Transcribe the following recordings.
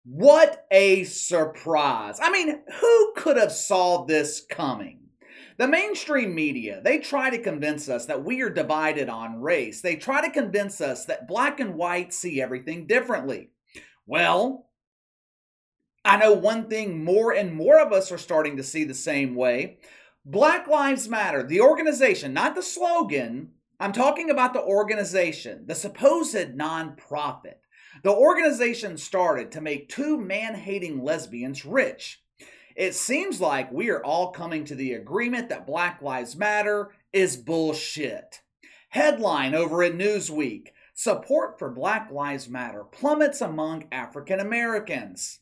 What a surprise. I mean, who could have saw this coming? The mainstream media, they try to convince us that we are divided on race. They try to convince us that black and white see everything differently. Well, I know one thing more and more of us are starting to see the same way. Black Lives Matter, the organization, not the slogan. I'm talking about the organization, the supposed nonprofit. The organization started to make two man hating lesbians rich. It seems like we are all coming to the agreement that Black Lives Matter is bullshit. Headline over at Newsweek: Support for Black Lives Matter plummets among African Americans.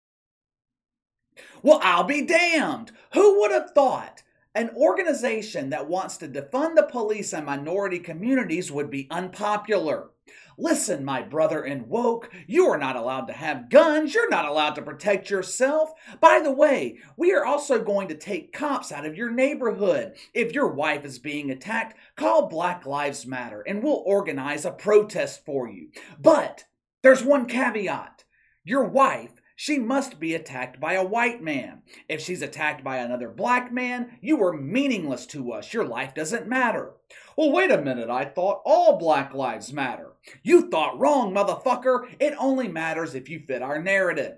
Well, I'll be damned. Who would have thought an organization that wants to defund the police and minority communities would be unpopular? Listen, my brother in woke, you are not allowed to have guns. You're not allowed to protect yourself. By the way, we are also going to take cops out of your neighborhood. If your wife is being attacked, call Black Lives Matter and we'll organize a protest for you. But there's one caveat. Your wife, she must be attacked by a white man. If she's attacked by another black man, you are meaningless to us. Your life doesn't matter. Well, wait a minute. I thought all black lives matter. You thought wrong, motherfucker. It only matters if you fit our narrative.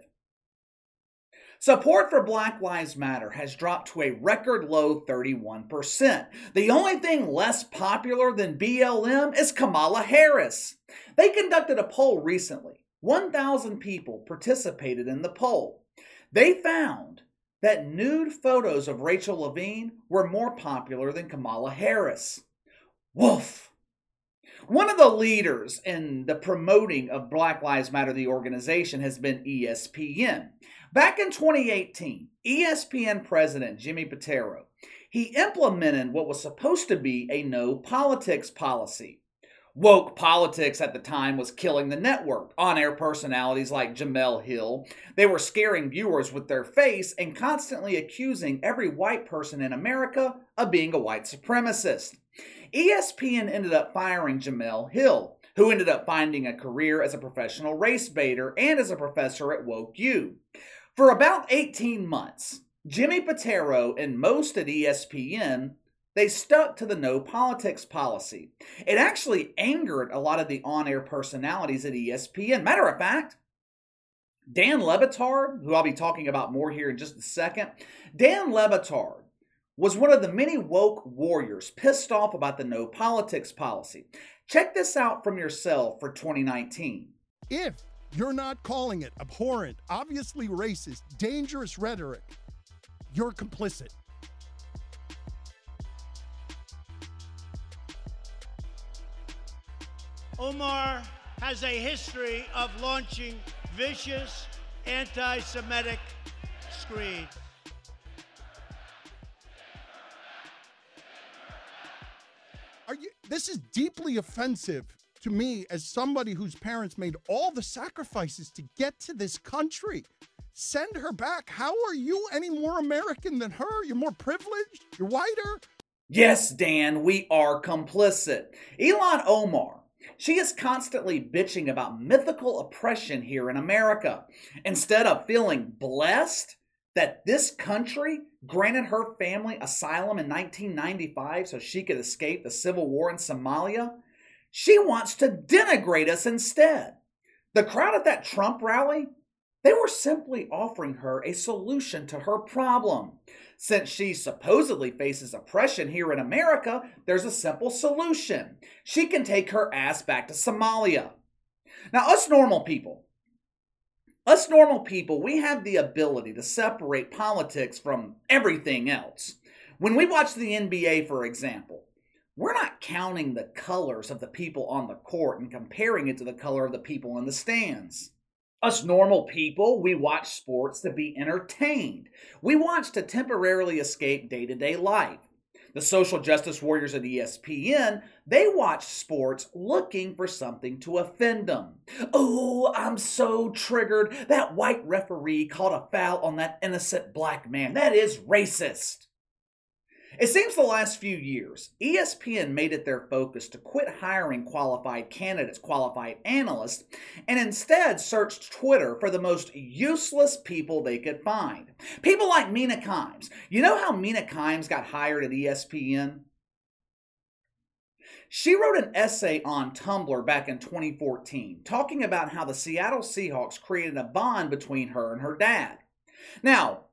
Support for Black Lives Matter has dropped to a record low 31%. The only thing less popular than BLM is Kamala Harris. They conducted a poll recently. 1,000 people participated in the poll. They found that nude photos of Rachel Levine were more popular than Kamala Harris. Woof! One of the leaders in the promoting of Black Lives Matter, the organization, has been ESPN. Back in 2018, ESPN president Jimmy Pitaro, he implemented what was supposed to be a no politics policy. Woke politics at the time was killing the network. On-air personalities like Jemele Hill, they were scaring viewers with their face and constantly accusing every white person in America of being a white supremacist. ESPN ended up firing Jemele Hill, who ended up finding a career as a professional race baiter and as a professor at Woke U. For about 18 months, Jimmy Pitaro and most at ESPN, they stuck to the no politics policy. It actually angered a lot of the on-air personalities at ESPN. Matter of fact, Dan Le Batard, who I'll be talking about more here in just a second, Dan Le Batard was one of the many woke warriors pissed off about the no politics policy. Check this out from yourself for 2019. If you're not calling it abhorrent, obviously racist, dangerous rhetoric, you're complicit. Omar has a history of launching vicious anti-Semitic screeds. This is deeply offensive to me as somebody whose parents made all the sacrifices to get to this country. Send her back. How are you any more American than her? You're more privileged? You're whiter? Yes, Dan, we are complicit. Ilhan Omar, she is constantly bitching about mythical oppression here in America. Instead of feeling blessed that this country granted her family asylum in 1995 so she could escape the civil war in Somalia, she wants to denigrate us instead. The crowd at that Trump rally, they were simply offering her a solution to her problem. Since she supposedly faces oppression here in America, there's a simple solution. She can take her ass back to Somalia. Now, us normal people, we have the ability to separate politics from everything else. When we watch the NBA, for example, we're not counting the colors of the people on the court and comparing it to the color of the people in the stands. Us normal people, we watch sports to be entertained. We watch to temporarily escape day-to-day life. The social justice warriors at ESPN, they watch sports looking for something to offend them. Oh, I'm so triggered. That white referee called a foul on that innocent black man. That is racist. It seems the last few years, ESPN made it their focus to quit hiring qualified candidates, qualified analysts, and instead searched Twitter for the most useless people they could find. People like Mina Kimes. You know how Mina Kimes got hired at ESPN? She wrote an essay on Tumblr back in 2014 talking about how the Seattle Seahawks created a bond between her and her dad. Now,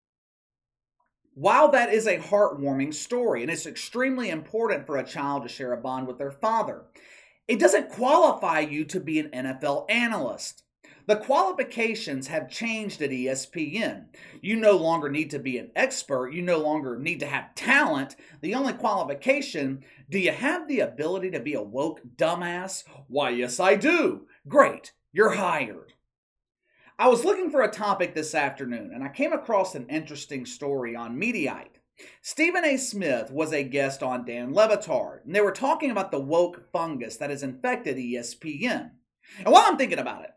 while that is a heartwarming story, and it's extremely important for a child to share a bond with their father, it doesn't qualify you to be an NFL analyst. The qualifications have changed at ESPN. You no longer need to be an expert. You no longer need to have talent. The only qualification, do you have the ability to be a woke dumbass? Why, yes, I do. Great, you're hired. I was looking for a topic this afternoon, and I came across an interesting story on Mediaite. Stephen A. Smith was a guest on Dan Le Batard, and they were talking about the woke fungus that has infected ESPN. And while I'm thinking about it,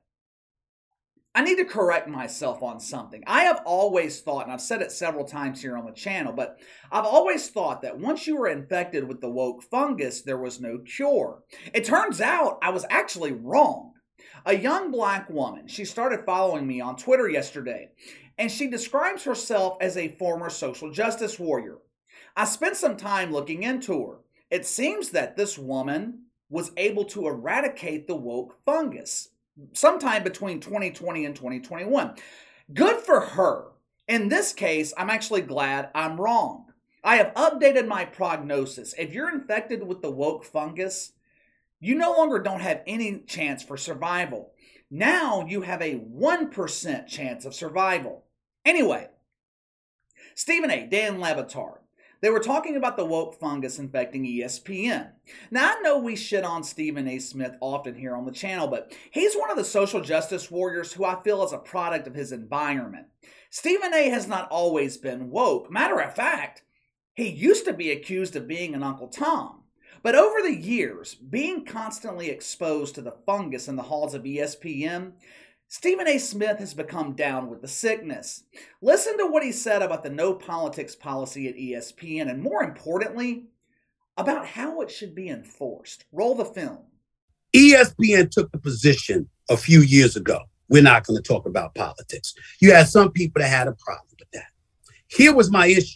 I need to correct myself on something. I have always thought, and I've said it several times here on the channel, but I've always thought that once you were infected with the woke fungus, there was no cure. It turns out I was actually wrong. A young black woman, she started following me on Twitter yesterday, and she describes herself as a former social justice warrior. I spent some time looking into her. It seems that this woman was able to eradicate the woke fungus sometime between 2020 and 2021. Good for her. In this case, I'm actually glad I'm wrong. I have updated my prognosis. If you're infected with the woke fungus, you no longer don't have any chance for survival. Now you have a 1% chance of survival. Anyway, Stephen A., Dan Le Batard, they were talking about the woke fungus infecting ESPN. Now, I know we shit on Stephen A. Smith often here on the channel, but he's one of the social justice warriors who I feel is a product of his environment. Stephen A. has not always been woke. Matter of fact, he used to be accused of being an Uncle Tom. But over the years, being constantly exposed to the fungus in the halls of ESPN, Stephen A. Smith has become down with the sickness. Listen to what he said about the no politics policy at ESPN, and more importantly, about how it should be enforced. Roll the film. ESPN took the position a few years ago. We're not going to talk about politics. You had some people that had a problem with that. Here was my issue.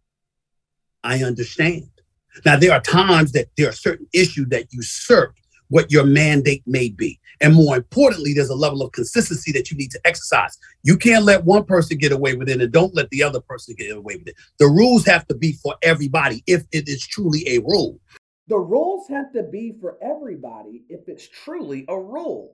I understand. Now, there are times that there are certain issues that usurp what your mandate may be. And more importantly, there's a level of consistency that you need to exercise. You can't let one person get away with it and don't let the other person get away with it. The rules have to be for everybody if it is truly a rule. The rules have to be for everybody if it's truly a rule.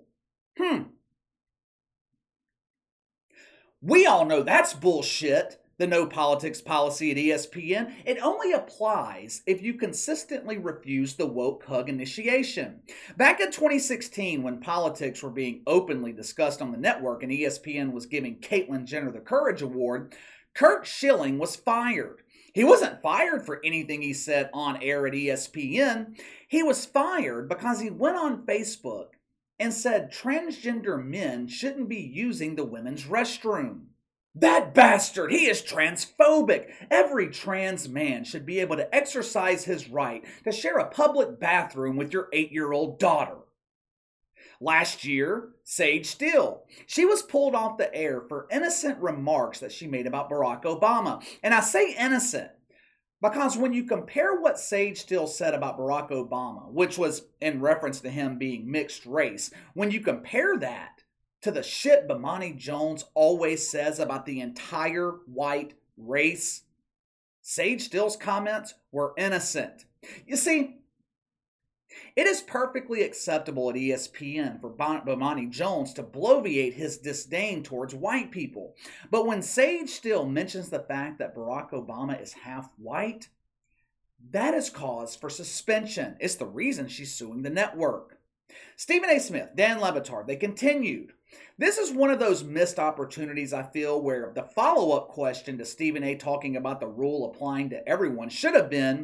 We all know that's bullshit. The no politics policy at ESPN, it only applies if you consistently refuse the woke hug initiation. Back in 2016, when politics were being openly discussed on the network and ESPN was giving Caitlyn Jenner the Courage Award, Curt Schilling was fired. He wasn't fired for anything he said on air at ESPN. He was fired because he went on Facebook and said transgender men shouldn't be using the women's restroom. That bastard, he is transphobic. Every trans man should be able to exercise his right to share a public bathroom with your 8-year-old daughter. Last year, Sage Steele, she was pulled off the air for innocent remarks that she made about Barack Obama. And I say innocent because when you compare what Sage Steele said about Barack Obama, which was in reference to him being mixed race, when you compare that to the shit Bomani Jones always says about the entire white race, Sage Steele's comments were innocent. You see, it is perfectly acceptable at ESPN for Bomani Jones to bloviate his disdain towards white people. But when Sage Steele mentions the fact that Barack Obama is half white, that is cause for suspension. It's the reason she's suing the network. Stephen A. Smith, Dan Le Batard, they continued. This is one of those missed opportunities, I feel, where the follow-up question to Stephen A. talking about the rule applying to everyone should have been,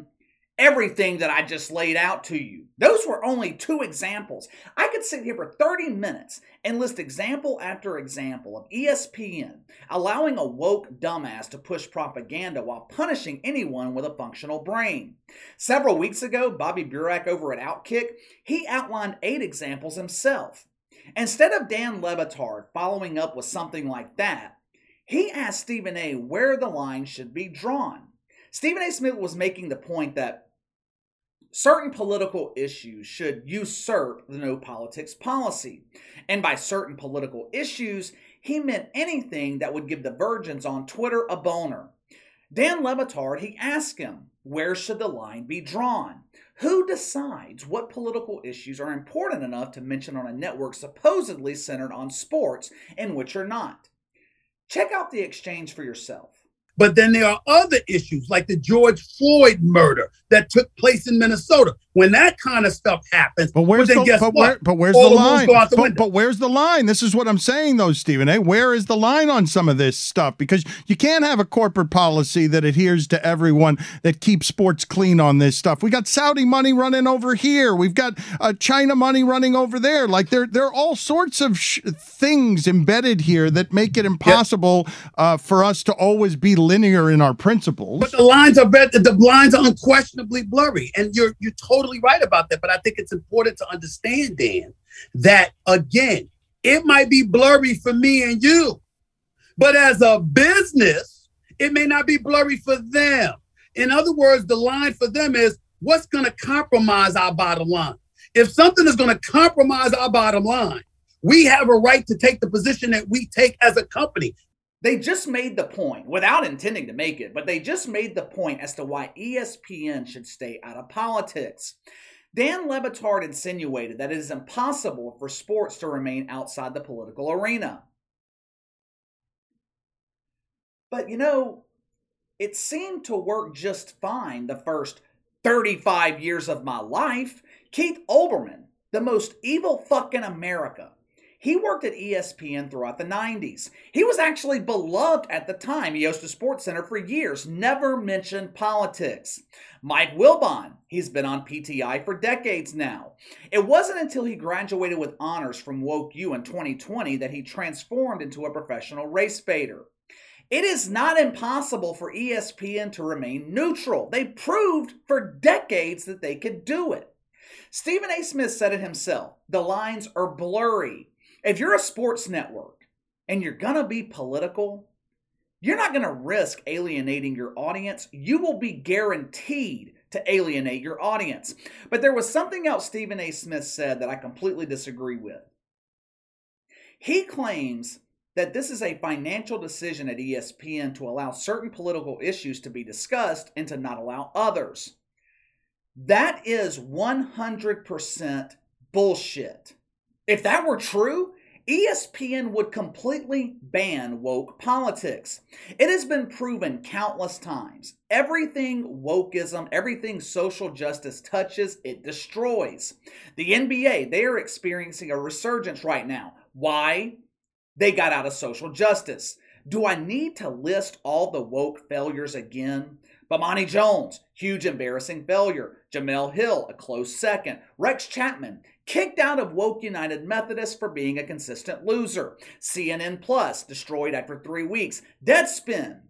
Everything that I just laid out to you. Those were only 2 examples. I could sit here for 30 minutes and list example after example of ESPN allowing a woke dumbass to push propaganda while punishing anyone with a functional brain. Several weeks ago, Bobby Burak over at Outkick, he outlined 8 examples himself. Instead of Dan Le Batard following up with something like that, he asked Stephen A. where the line should be drawn. Stephen A. Smith was making the point that certain political issues should usurp the no politics policy. And by certain political issues, he meant anything that would give the virgins on Twitter a boner. Dan Le Batard, he asked him, where should the line be drawn? Who decides what political issues are important enough to mention on a network supposedly centered on sports and which are not? Check out the exchange for yourself. But then there are other issues like the George Floyd murder that took place in Minnesota. When that kind of stuff happens, but where's the line? But where's the line? This is what I'm saying, though, Stephen A. Where is the line on some of this stuff? Because you can't have a corporate policy that adheres to everyone that keeps sports clean on this stuff. We got Saudi money running over here. We've got China money running over there. Like there are all sorts of things embedded here that make it impossible for us to always be linear in our principles. But the lines are unquestionably blurry, and you're totally right about that. But I think it's important to understand, Dan, that again, it might be blurry for me and you, but as a business, it may not be blurry for them. In other words, the line for them is what's going to compromise our bottom line. If something is going to compromise our bottom line, we have a right to take the position that we take as a company. They just made the point, without intending to make it, but they just made the point as to why ESPN should stay out of politics. Dan Le Batard insinuated that it is impossible for sports to remain outside the political arena. But it seemed to work just fine the first 35 years of my life. Keith Olbermann, the most evil fuck in America, he worked at ESPN throughout the 90s. He was actually beloved at the time. He hosted SportsCenter for years, never mentioned politics. Mike Wilbon, he's been on PTI for decades now. It wasn't until he graduated with honors from Woke U in 2020 that he transformed into a professional race baiter. It is not impossible for ESPN to remain neutral. They proved for decades that they could do it. Stephen A. Smith said it himself. The lines are blurry. If you're a sports network and you're going to be political, you're not going to risk alienating your audience. You will be guaranteed to alienate your audience. But there was something else Stephen A. Smith said that I completely disagree with. He claims that this is a financial decision at ESPN to allow certain political issues to be discussed and to not allow others. That is 100% bullshit. If that were true, ESPN would completely ban woke politics. It has been proven countless times. Everything wokeism, everything social justice touches, it destroys. The NBA, they are experiencing a resurgence right now. Why? They got out of social justice. Do I need to list all the woke failures again? Bomani Jones, huge embarrassing failure. Jemele Hill, a close second. Rex Chapman, kicked out of Woke United Methodist for being a consistent loser. CNN Plus, destroyed after 3 weeks. Deadspin,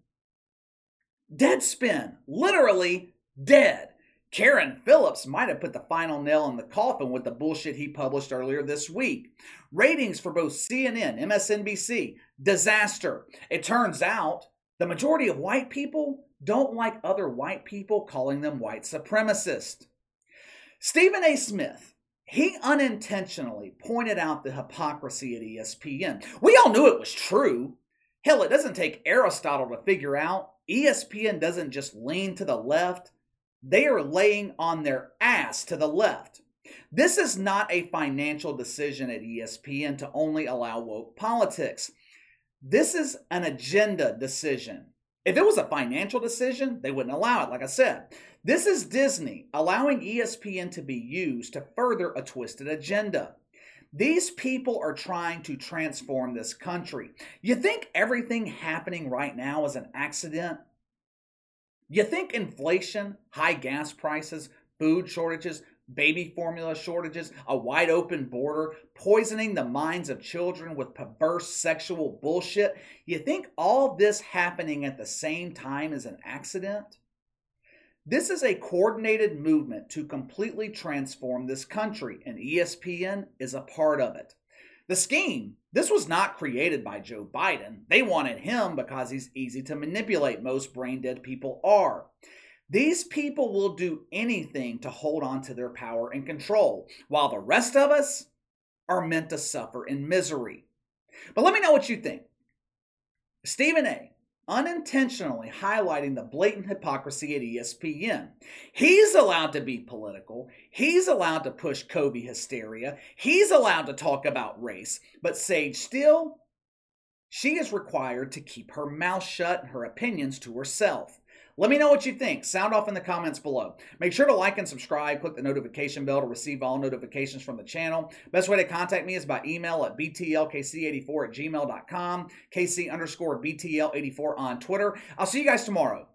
literally dead. Karen Phillips might have put the final nail in the coffin with the bullshit he published earlier this week. Ratings for both CNN, MSNBC, disaster. It turns out the majority of white people don't like other white people calling them white supremacists. Stephen A. Smith, he unintentionally pointed out the hypocrisy at ESPN. We all knew it was true. Hell, it doesn't take Aristotle to figure out ESPN doesn't just lean to the left. They are laying on their ass to the left. This is not a financial decision at ESPN to only allow woke politics. This is an agenda decision. If it was a financial decision, they wouldn't allow it, like I said. This is Disney allowing ESPN to be used to further a twisted agenda. These people are trying to transform this country. You think everything happening right now is an accident? You think inflation, high gas prices, food shortages, baby formula shortages, a wide open border, poisoning the minds of children with perverse sexual bullshit, you think all this happening at the same time is an accident? This is a coordinated movement to completely transform this country, and ESPN is a part of it. The scheme, this was not created by Joe Biden. They wanted him because he's easy to manipulate. Most brain-dead people are. These people will do anything to hold on to their power and control, while the rest of us are meant to suffer in misery. But let me know what you think. Stephen A. unintentionally highlighting the blatant hypocrisy at ESPN. He's allowed to be political. He's allowed to push Kobe hysteria. He's allowed to talk about race. But Sage Steele, she is required to keep her mouth shut and her opinions to herself. Let me know what you think. Sound off in the comments below. Make sure to like and subscribe. Click the notification bell to receive all notifications from the channel. Best way to contact me is by email at btlkc84@gmail.com, KC_BTL84 on Twitter. I'll see you guys tomorrow.